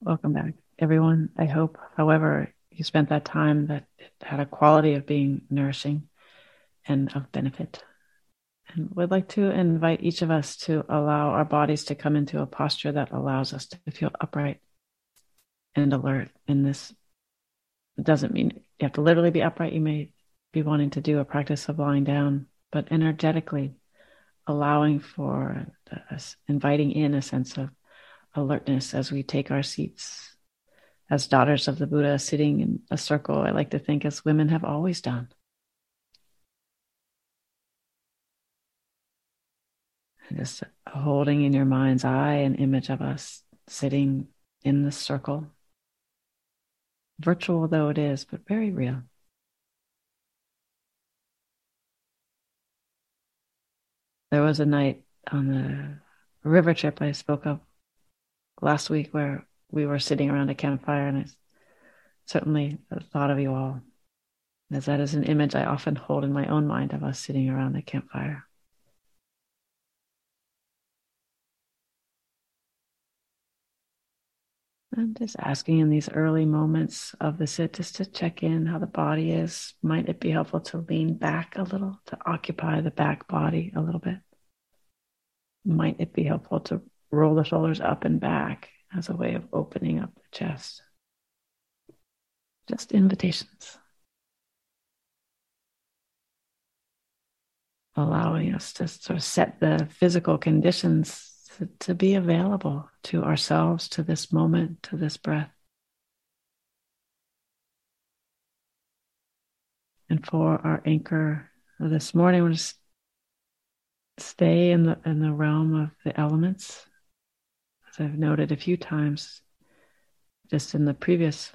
Welcome back, everyone. I hope, however, you spent that time that it had a quality of being nourishing and of benefit. And we'd like to invite each of us to allow our bodies to come into a posture that allows us to feel upright and alert. And this doesn't mean you have to literally be upright. You may be wanting to do a practice of lying down, but energetically allowing for us, inviting in a sense of alertness as we take our seats as daughters of the Buddha, sitting in a circle. I like to think as women have always done. And just holding in your mind's eye an image of us sitting in the circle, virtual though it is, but very real. There was a night on the river trip I spoke of last week where we were sitting around a campfire, and I certainly thought of you all, as that is an image I often hold in my own mind of us sitting around a campfire. And just asking in these early moments of the sit, just to check in how the body is. Might it be helpful to lean back a little, to occupy the back body a little bit? Might it be helpful to roll the shoulders up and back as a way of opening up the chest? Just invitations. Allowing us to sort of set the physical conditions to be available to ourselves, to this moment, to this breath. And for our anchor this morning, we'll just stay in the realm of the elements, as I've noted a few times, just in the previous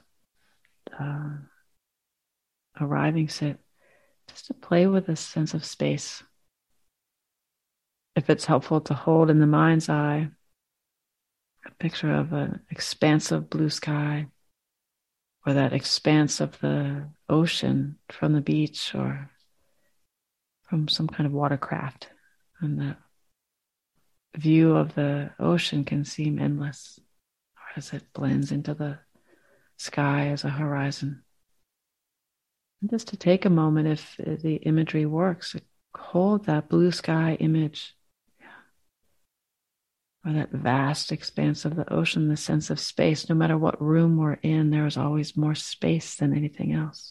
arriving sit, just to play with this sense of space. If it's helpful to hold in the mind's eye a picture of an expansive blue sky, or that expanse of the ocean from the beach or from some kind of watercraft, and the view of the ocean can seem endless as it blends into the sky as a horizon. And just to take a moment, if the imagery works, hold that blue sky image, or that vast expanse of the ocean, the sense of space. No matter what room we're in, there is always more space than anything else.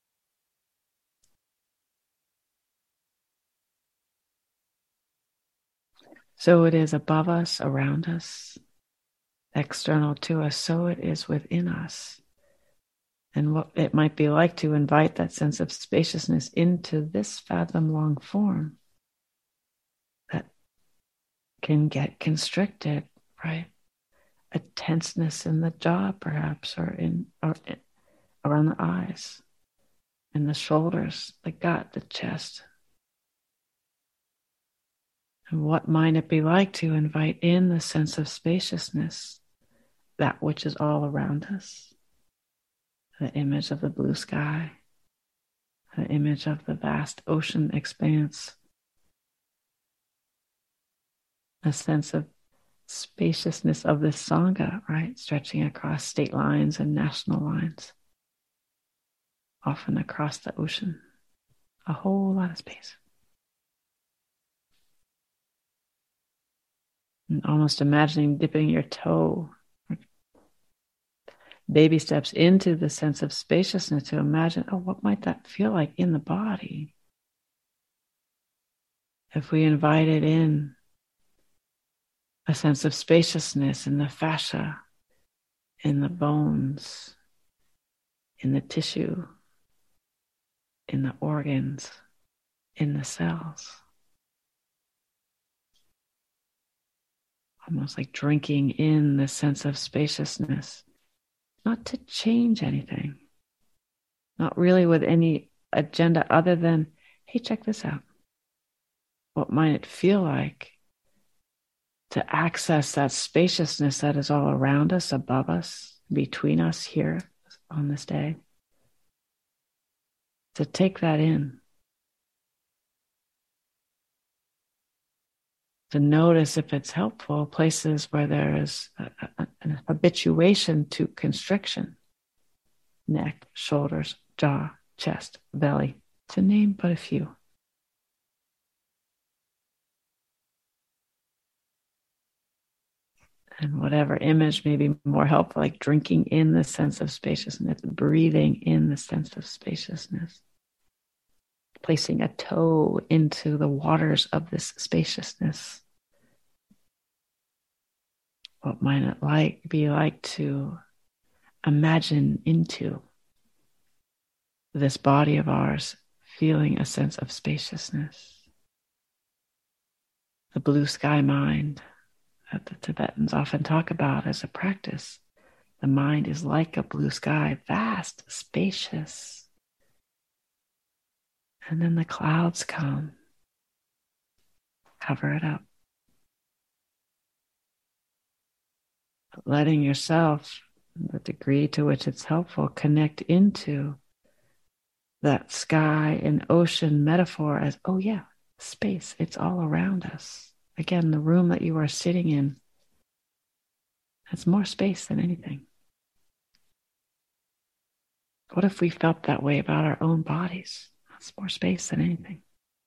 So it is above us, around us, external to us, so it is within us. And what it might be like to invite that sense of spaciousness into this fathom-long form that can get constricted, right? A tenseness in the jaw, perhaps, or around the eyes, in the shoulders, the gut, the chest. And what might it be like to invite in the sense of spaciousness, that which is all around us? The image of the blue sky, the image of the vast ocean expanse, a sense of spaciousness of this Sangha, right? Stretching across state lines and national lines, often across the ocean, a whole lot of space. And almost imagining dipping your toe, baby steps into the sense of spaciousness, to imagine, oh, what might that feel like in the body? If we invited in a sense of spaciousness in the fascia, in the bones, in the tissue, in the organs, in the cells. Almost like drinking in the sense of spaciousness, not to change anything, not really with any agenda other than, hey, check this out. What might it feel like to access that spaciousness that is all around us, above us, between us here on this day? To take that in. To notice, if it's helpful, places where there is an habituation to constriction, neck, shoulders, jaw, chest, belly, to name but a few. And whatever image may be more helpful, like drinking in the sense of spaciousness, breathing in the sense of spaciousness, placing a toe into the waters of this spaciousness. What might it be like to imagine into this body of ours, feeling a sense of spaciousness? The blue sky mind that the Tibetans often talk about as a practice. The mind is like a blue sky, vast, spacious. And then the clouds come, cover it up. Letting yourself, the degree to which it's helpful, connect into that sky and ocean metaphor as, oh yeah, space, it's all around us. Again, the room that you are sitting in has more space than anything. What if we felt that way about our own bodies? That's more space than anything.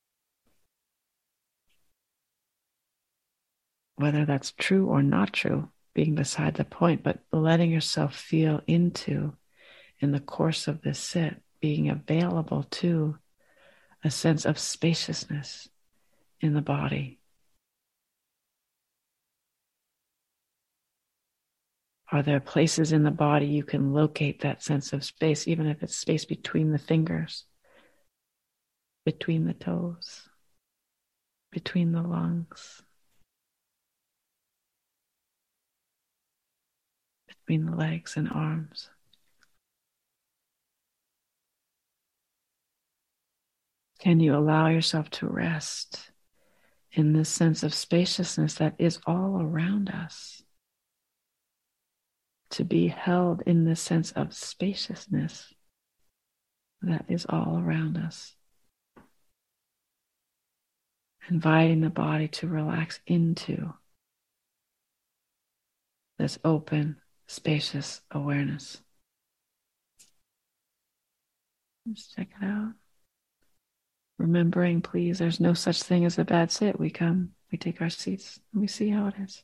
Whether that's true or not true, being beside the point, but letting yourself feel into, in the course of this sit, being available to a sense of spaciousness in the body. Are there places in the body you can locate that sense of space, even if it's space between the fingers, between the toes, between the lungs, between the legs and arms? Can you allow yourself to rest in this sense of spaciousness that is all around us? To be held in this sense of spaciousness that is all around us. Inviting the body to relax into this open, spacious awareness. Just check it out. Remembering, please, there's no such thing as a bad sit. We come, we take our seats, and we see how it is.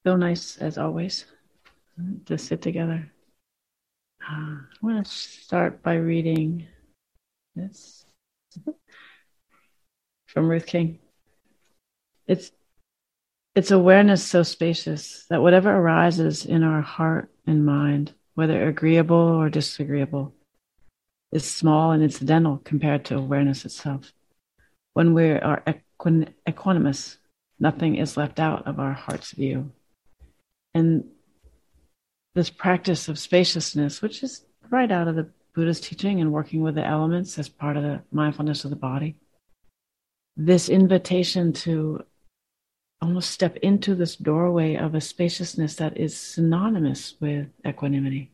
So nice as always to sit together. I want to start by reading this from Ruth King. It's awareness so spacious that whatever arises in our heart and mind, whether agreeable or disagreeable, is small and incidental compared to awareness itself. When we are equanimous, nothing is left out of our heart's view. And this practice of spaciousness, which is right out of the Buddha's teaching and working with the elements as part of the mindfulness of the body, this invitation to almost step into this doorway of a spaciousness that is synonymous with equanimity.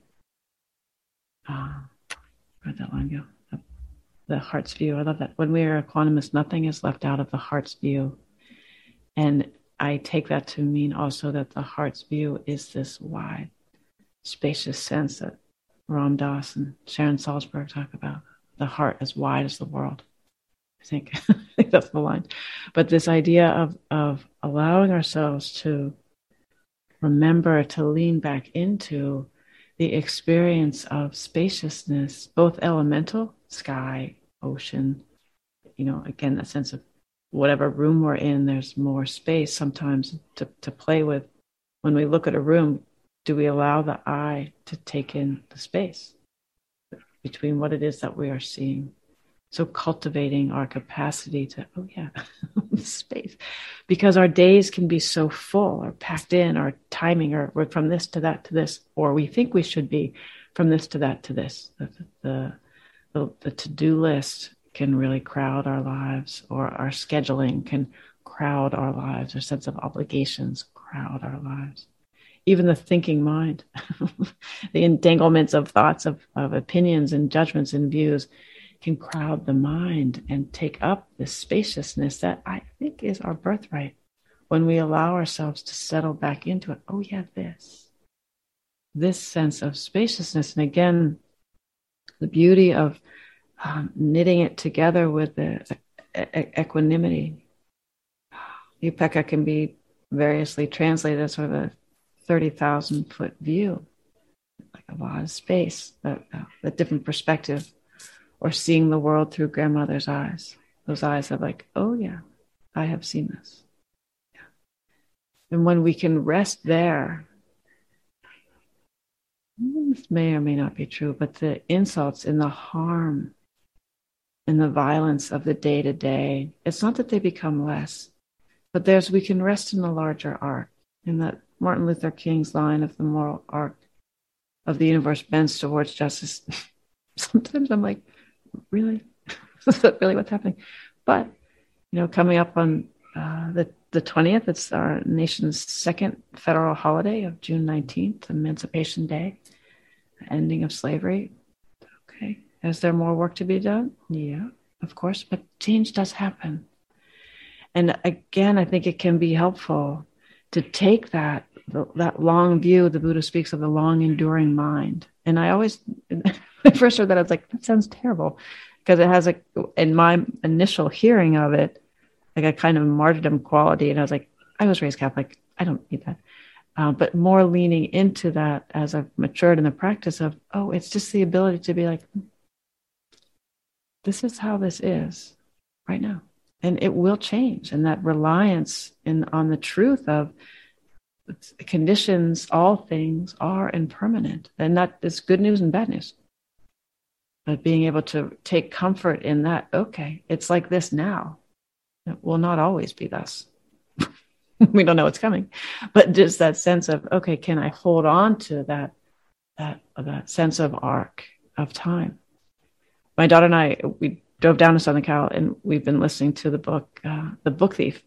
Where'd that line go? The heart's view. I love that. When we are equanimous, nothing is left out of the heart's view. And I take that to mean also that the heart's view is this wide, spacious sense that Ram Dass and Sharon Salzberg talk about. The heart as wide as the world. I think that's the line. But this idea of allowing ourselves to remember to lean back into the experience of spaciousness, both elemental, sky, ocean, again, that sense of whatever room we're in, there's more space sometimes to play with. When we look at a room, do we allow the eye to take in the space between what it is that we are seeing? So cultivating our capacity to, space. Because our days can be so full or packed in or timing or we're from this to that to this, or we think we should be from this to that to this. The to-do list can really crowd our lives, or our scheduling can crowd our lives, our sense of obligations crowd our lives. Even the thinking mind, the entanglements of thoughts, of opinions and judgments and views can crowd the mind and take up this spaciousness that I think is our birthright when we allow ourselves to settle back into it. Oh yeah, this sense of spaciousness. And again, the beauty of knitting it together with the equanimity. Upekkha can be variously translated as sort of a 30,000 foot view, like a lot of space, a different perspective. Or seeing the world through grandmother's eyes. Those eyes of like, oh yeah, I have seen this. Yeah. And when we can rest there, this may or may not be true, but the insults and the harm and the violence of the day-to-day, it's not that they become less, but we can rest in the larger arc. In that Martin Luther King's line of the moral arc of the universe bends towards justice. Sometimes I'm like, really? Is that really what's happening? But, coming up on the 20th, it's our nation's second federal holiday of June 19th, Emancipation Day, ending of slavery. Okay. Is there more work to be done? Yeah, of course, but change does happen. And again, I think it can be helpful to take that long view. The Buddha speaks of the long enduring mind. And I always, when I first heard that, I was like, that sounds terrible. Because it has in my initial hearing of it, like a kind of martyrdom quality. And I was like, I was raised Catholic. I don't need that. But more leaning into that as I've matured in the practice of, it's just the ability to be like, this is how this is right now. And it will change. And that reliance on the truth of conditions, all things are impermanent. And that is good news and bad news. But being able to take comfort in that, okay, it's like this now. It will not always be thus. We don't know what's coming. But just that sense of, okay, can I hold on to that sense of arc of time? My daughter and I, we drove down to Southern Cal, and we've been listening to the book, The Book Thief.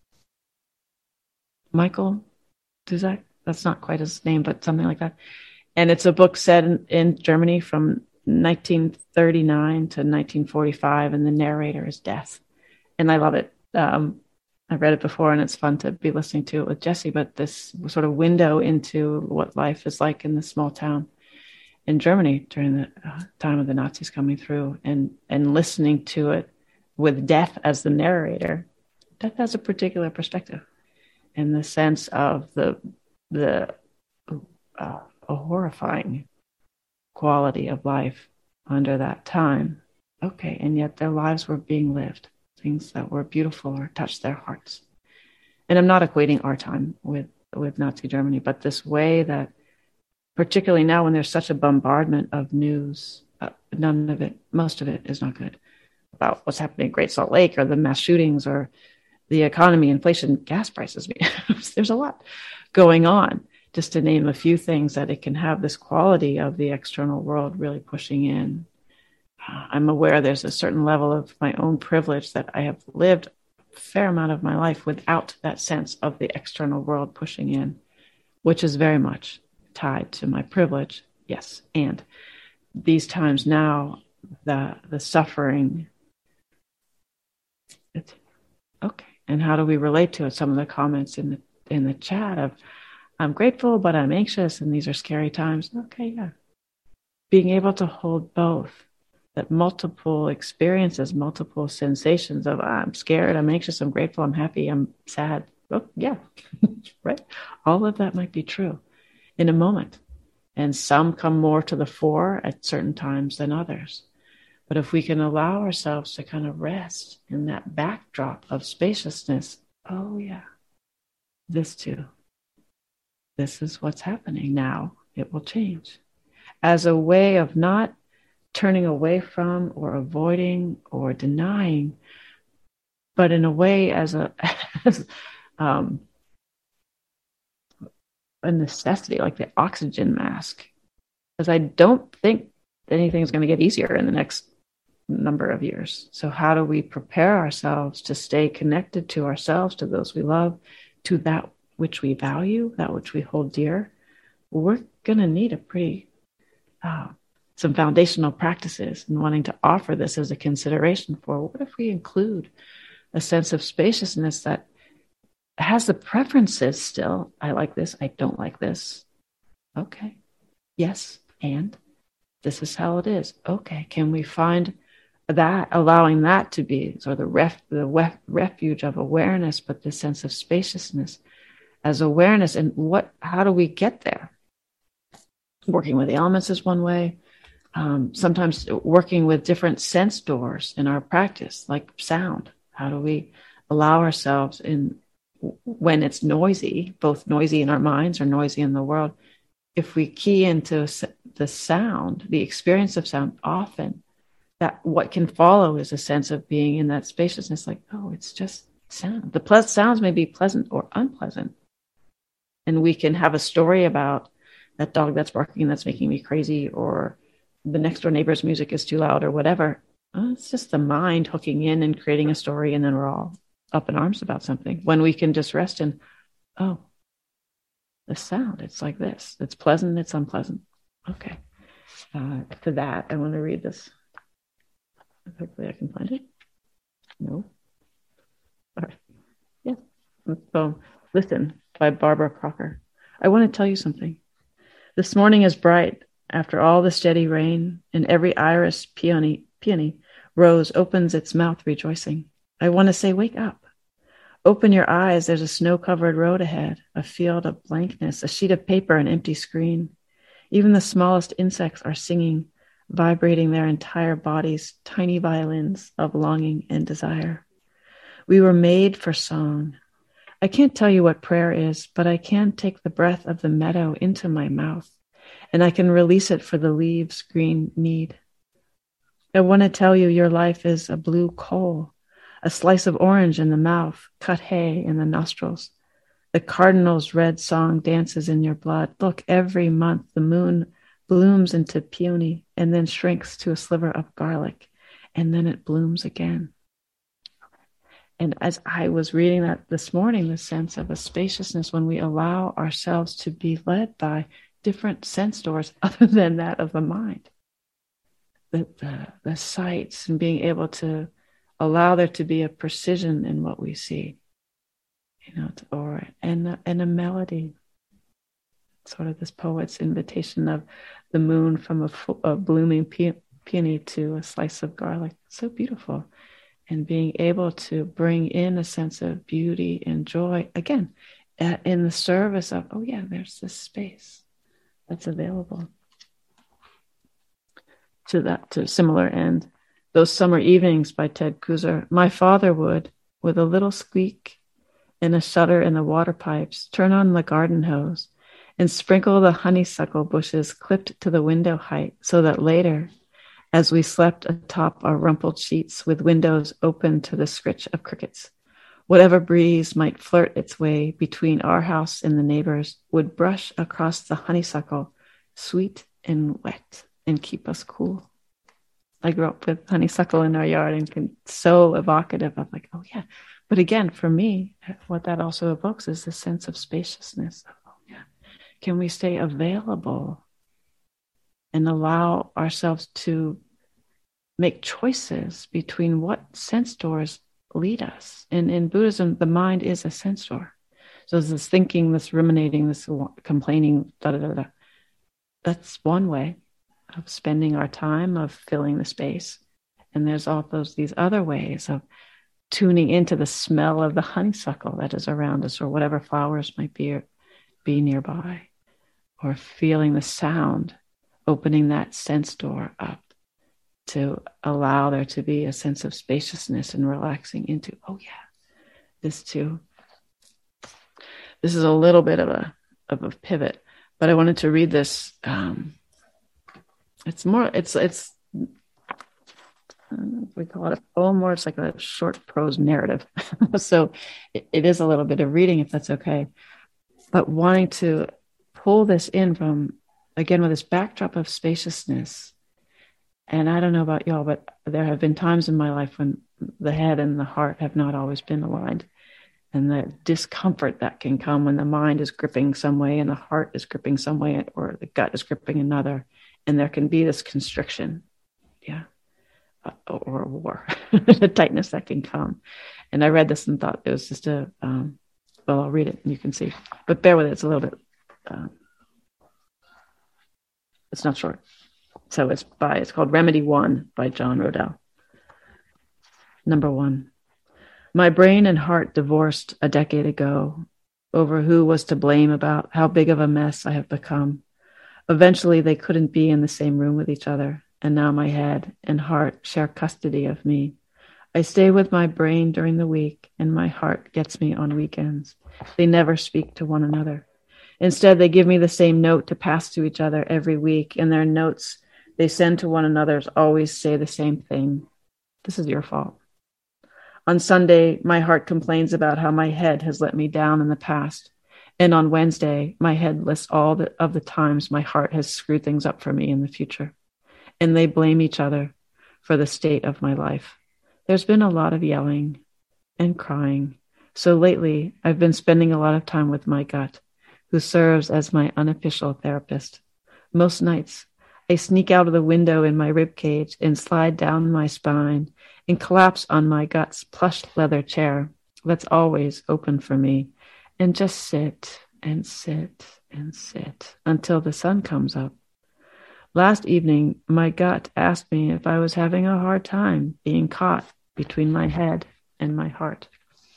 Michael Duzak, that's not quite his name, but something like that. And it's a book set in Germany from 1939 to 1945, and the narrator is death. And I love it. I've read it before, and it's fun to be listening to it with Jessie, but this sort of window into what life is like in this small town in Germany during the time of the Nazis coming through, and listening to it with death as the narrator. Death has a particular perspective, in the sense of the the a horrifying quality of life under that time. Okay, and yet their lives were being lived, things that were beautiful or touched their hearts. And I'm not equating our time with Nazi Germany, but this way that, particularly now when there's such a bombardment of news, none of it, most of it is not good, about what's happening in Great Salt Lake or the mass shootings or the economy, inflation, gas prices. There's a lot going on, just to name a few things, that it can have this quality of the external world really pushing in. I'm aware there's a certain level of my own privilege that I have lived a fair amount of my life without that sense of the external world pushing in, which is very much tied to my privilege. Yes. And these times now, the suffering, okay. And how do we relate to it? Some of the comments in the chat of, I'm grateful, but I'm anxious, and these are scary times. Okay, yeah. Being able to hold both, that multiple experiences, multiple sensations of, I'm scared, I'm anxious, I'm grateful, I'm happy, I'm sad. Oh, yeah, right? All of that might be true in a moment. And some come more to the fore at certain times than others. But if we can allow ourselves to kind of rest in that backdrop of spaciousness, oh yeah, this too. This is what's happening now. It will change. As a way of not turning away from or avoiding or denying, but in a way as a necessity, like the oxygen mask. Because I don't think anything's going to get easier in the next number of years. So how do we prepare ourselves to stay connected to ourselves, to those we love, to that which we value, that which we hold dear? We're going to need a pretty some foundational practices, and wanting to offer this as a consideration for, what if we include a sense of spaciousness that has the preferences still? I like this, I don't like this. Okay, yes, and this is how it is. Okay, can we find that, allowing that to be sort of the refuge of awareness, but the sense of spaciousness as awareness? And how do we get there? Working with the elements is one way. Sometimes working with different sense doors in our practice, like sound. How do we allow ourselves, when it's noisy, both noisy in our minds or noisy in the world, if we key into the sound, the experience of sound, often that what can follow is a sense of being in that spaciousness, like, oh, it's just sound. The sounds may be pleasant or unpleasant. And we can have a story about that dog that's barking that's making me crazy, or the next door neighbor's music is too loud, or whatever. It's just the mind hooking in and creating a story, and then we're all up in arms about something. When we can just rest in, oh, the sound, it's like this. It's pleasant, it's unpleasant. Okay. To that, I want to read this. Hopefully I can find it. No. All right. Yeah. So, Listen by Barbara Crocker. I want to tell you something. This morning is bright after all the steady rain, and every iris peony rose opens its mouth rejoicing. I want to say, wake up. Open your eyes. There's a snow-covered road ahead, a field of blankness, a sheet of paper, an empty screen. Even the smallest insects are singing, vibrating their entire bodies, tiny violins of longing and desire. We were made for song. I can't tell you what prayer is, but I can take the breath of the meadow into my mouth, and I can release it for the leaves' green need. I want to tell you your life is a blue coal, a slice of orange in the mouth, cut hay in the nostrils. The cardinal's red song dances in your blood. Look, every month the moon blooms into peony and then shrinks to a sliver of garlic, and then it blooms again. And as I was reading that this morning, the sense of a spaciousness when we allow ourselves to be led by different sense doors other than that of the mind. The sights, and being able to allow there to be a precision in what we see, and a melody. Sort of this poet's invitation of the moon from a blooming peony to a slice of garlic. So beautiful. And being able to bring in a sense of beauty and joy, again, in the service of, oh yeah, there's this space that's available to similar end. Those Summer Evenings by Ted Kooser. My father would, with a little squeak and a shudder in the water pipes, turn on the garden hose and sprinkle the honeysuckle bushes clipped to the window height so that later, as we slept atop our rumpled sheets with windows open to the scritch of crickets, whatever breeze might flirt its way between our house and the neighbors would brush across the honeysuckle, sweet and wet, and keep us cool. I grew up with honeysuckle in our yard and so evocative of like, oh yeah. But again, for me, what that also evokes is the sense of spaciousness. Oh yeah. Can we stay available and allow ourselves to make choices between what sense doors lead us? And in Buddhism, the mind is a sense door. So there's this thinking, this ruminating, this complaining, that's one way of spending our time, of filling the space. And there's all these other ways of tuning into the smell of the honeysuckle that is around us, or whatever flowers might be nearby, or feeling the sound, opening that sense door up to allow there to be a sense of spaciousness and relaxing into, oh yeah, this too. This is a little bit of a pivot, but I wanted to read this. It's we call it a poem, or it's like a short prose narrative. So it is a little bit of reading, if that's okay. But wanting to pull this in from, again, with this backdrop of spaciousness. And I don't know about y'all, but there have been times in my life when the head and the heart have not always been aligned. And the discomfort that can come when the mind is gripping some way and the heart is gripping some way, or the gut is gripping another. And there can be this constriction, or a war, the tightness that can come. And I read this and thought it was just well, I'll read it and you can see. But bear with it, it's a little bit, it's not short. So it's called Remedy 1 by John Rodell. Number 1. My brain and heart divorced a decade ago over who was to blame about how big of a mess I have become. Eventually, they couldn't be in the same room with each other, and now my head and heart share custody of me. I stay with my brain during the week, and my heart gets me on weekends. They never speak to one another. Instead, they give me the same note to pass to each other every week, and their notes they send to one another always say the same thing. This is your fault. On Sunday, my heart complains about how my head has let me down in the past. And on Wednesday, my head lists all of the times my heart has screwed things up for me in the future. And they blame each other for the state of my life. There's been a lot of yelling and crying. So lately, I've been spending a lot of time with my gut, who serves as my unofficial therapist. Most nights, I sneak out of the window in my ribcage and slide down my spine and collapse on my gut's plush leather chair that's always open for me, and just sit and sit and sit until the sun comes up. Last evening, my gut asked me if I was having a hard time being caught between my head and my heart.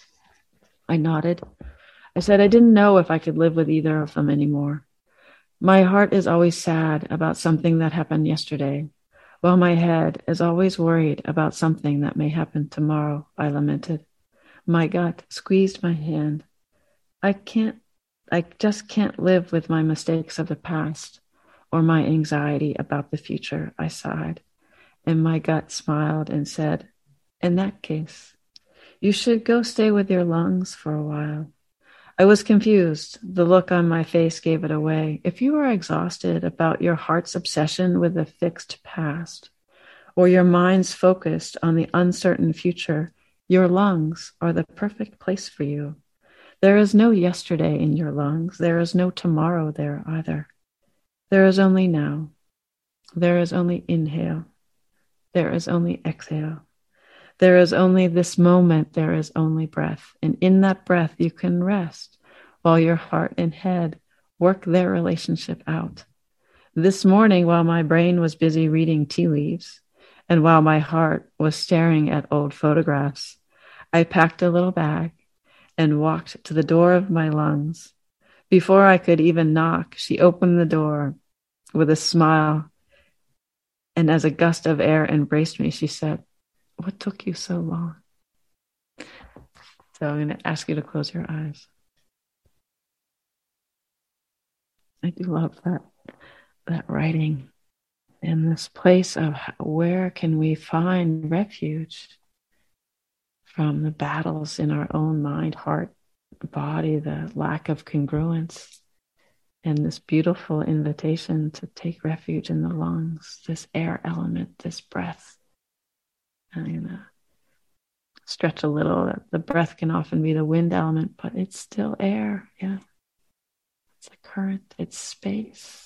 I nodded. I said I didn't know if I could live with either of them anymore. My heart is always sad about something that happened yesterday, while my head is always worried about something that may happen tomorrow, I lamented. My gut squeezed my hand. I just can't live with my mistakes of the past or my anxiety about the future, I sighed. And my gut smiled and said, in that case, you should go stay with your lungs for a while. I was confused. The look on my face gave it away. If you are exhausted about your heart's obsession with the fixed past, or your mind's focused on the uncertain future, your lungs are the perfect place for you. There is no yesterday in your lungs. There is no tomorrow there either. There is only now. There is only inhale. There is only exhale. There is only this moment. There is only breath. And in that breath, you can rest while your heart and head work their relationship out. This morning, while my brain was busy reading tea leaves, and while my heart was staring at old photographs, I packed a little bag and walked to the door of my lungs. Before I could even knock, she opened the door with a smile, and as a gust of air embraced me, she said, "What took you so long?" So I'm going to ask you to close your eyes. I do love that writing in this place of where can we find refuge from the battles in our own mind, heart, body, the lack of congruence, and this beautiful invitation to take refuge in the lungs, this air element, this breath. I'm going to stretch a little. The breath can often be the wind element, but it's still air. Yeah. It's a current, it's space.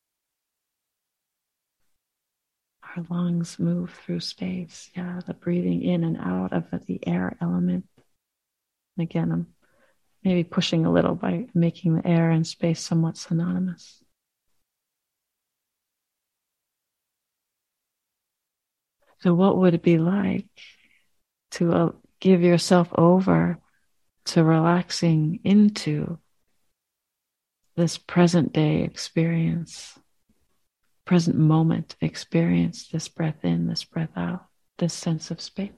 Our lungs move through space. Yeah, the breathing in and out of the air element. And again, I'm maybe pushing a little by making the air and space somewhat synonymous. So what would it be like to give yourself over to relaxing into this present day experience, present moment experience, this breath in, this breath out, this sense of space?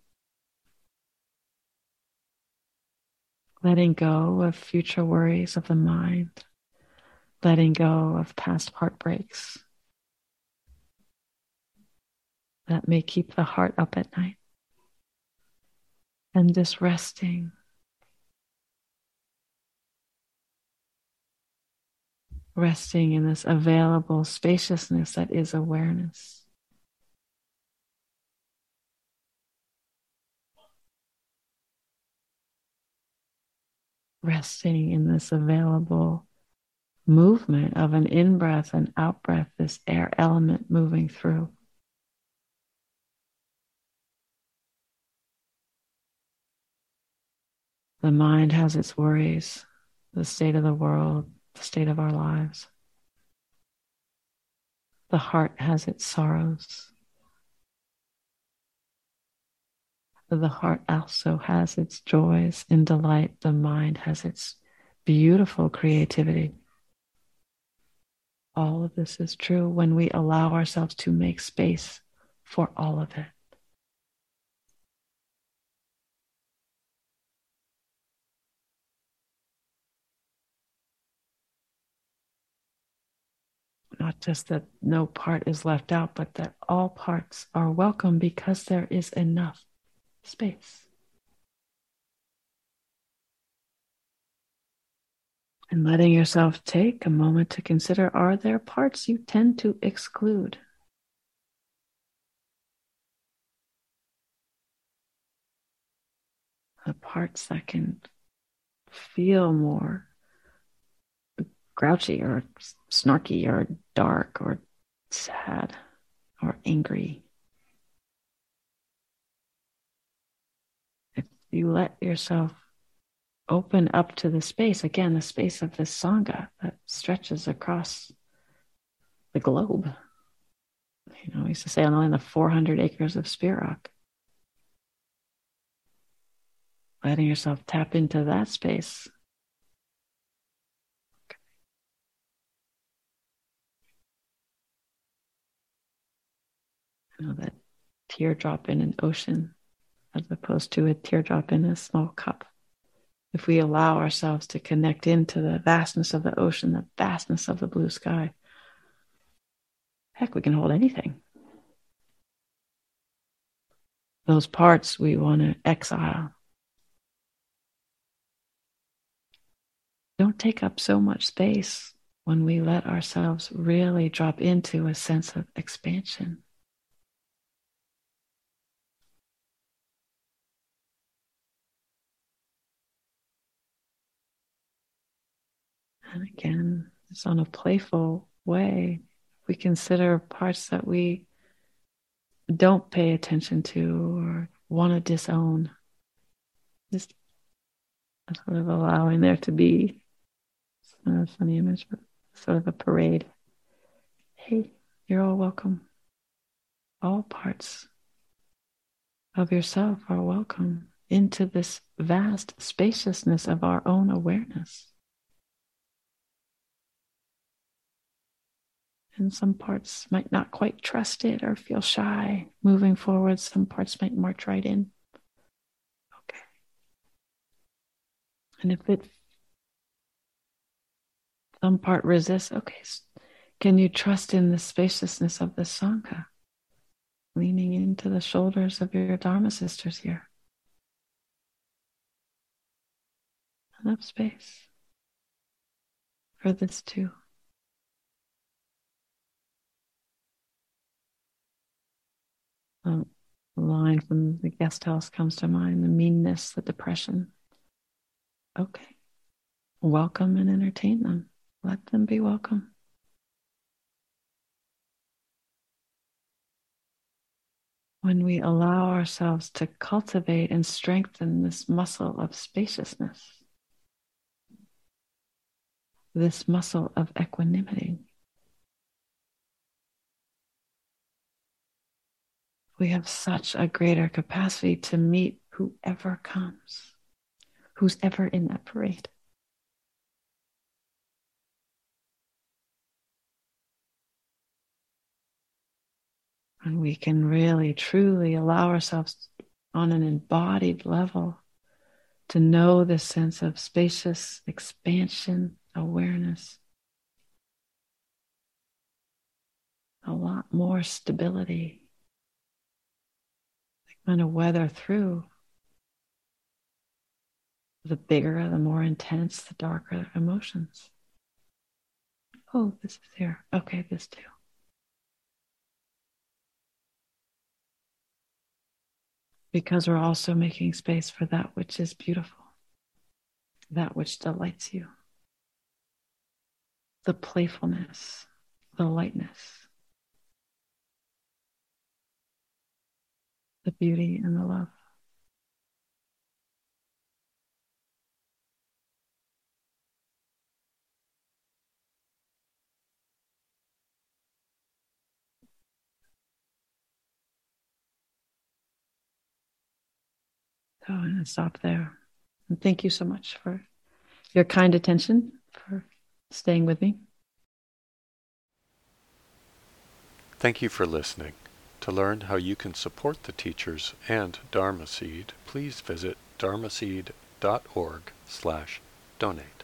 Letting go of future worries of the mind, letting go of past heartbreaks that may keep the heart up at night, and just resting in this available spaciousness that is awareness. Resting in this available movement of an in-breath and out-breath, this air element moving through. The mind has its worries, the state of the world, the state of our lives. The heart has its sorrows. The heart also has its joys and delight. The mind has its beautiful creativity. All of this is true when we allow ourselves to make space for all of it. Not just that no part is left out, but that all parts are welcome because there is enough space. And letting yourself take a moment to consider, are there parts you tend to exclude? The parts that can feel more grouchy or snarky or dark or sad or angry. If you let yourself open up to the space, again, the space of this Sangha that stretches across the globe. You know, we used to say on the land of 400 acres of Spirit Rock. Letting yourself tap into that space. You know, that teardrop in an ocean as opposed to a teardrop in a small cup. If we allow ourselves to connect into the vastness of the ocean, the vastness of the blue sky, heck, we can hold anything. Those parts we want to exile. Don't take up so much space when we let ourselves really drop into a sense of expansion. And again, it's on a playful way. We consider parts that we don't pay attention to or want to disown. Just sort of allowing there to be, it's not a funny image, but sort of a parade. Hey, you're all welcome. All parts of yourself are welcome. into this vast spaciousness of our own awareness. And some parts might not quite trust it or feel shy moving forward. Some parts might march right in. Okay. And if some part resists, okay, can you trust in the spaciousness of the Sangha? Leaning into the shoulders of your Dharma sisters here. Enough space for this too. A line from the guest house comes to mind, the meanness, the depression. Okay. Welcome and entertain them. Let them be welcome. When we allow ourselves to cultivate and strengthen this muscle of spaciousness, this muscle of equanimity, we have such a greater capacity to meet whoever comes, who's ever in that parade. And we can really, truly allow ourselves on an embodied level to know this sense of spacious expansion, awareness, a lot more stability, kind of weather through the bigger, the more intense, the darker emotions. Oh, this is here. Okay, this too. Because we're also making space for that which is beautiful, that which delights you, the playfulness, the lightness, the beauty and the love. So I'm going to stop there. And thank you so much for your kind attention, for staying with me. Thank you for listening. To learn how you can support the teachers and Dharma Seed, please visit dharmaseed.org/donate.